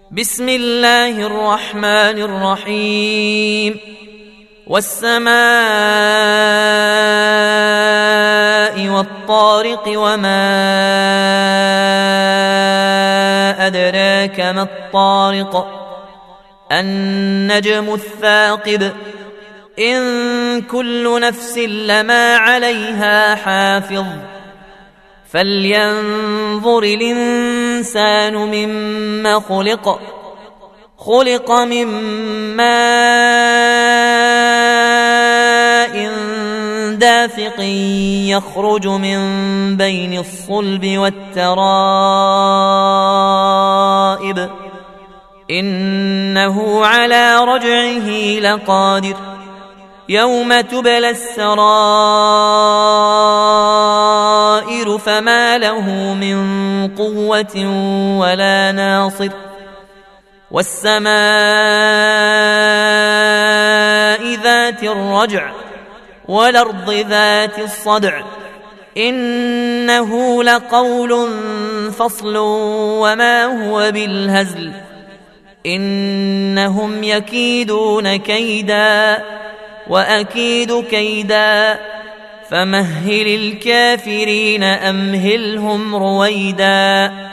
بسم الله الرحمن الرحيم والسماء والطارق وما أدراك ما الطارق النجم الثاقب إن كل نفس لما عليها حافظ فلينظر الإنسان مما خلق من ماء دافق يخرج من بين الصلب والترائب إنه على رجعه لقادر يوم تبلى السرائر فما له من قوة ولا ناصر والسماء ذات الرجع والأرض ذات الصدع إنه لقول فصل وما هو بالهزل إنهم يكيدون كيدا وأكيد كيدا فمهل الكافرين أمهلهم رويدا